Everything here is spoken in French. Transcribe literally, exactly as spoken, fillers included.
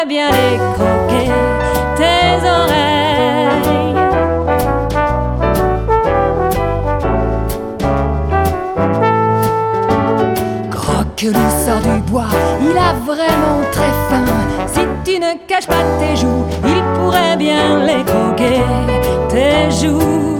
bien les croquer, tes oreilles. Croque-lui sort du bois, il a vraiment très faim. Si tu ne caches pas tes joues, il pourrait bien les croquer, tes joues.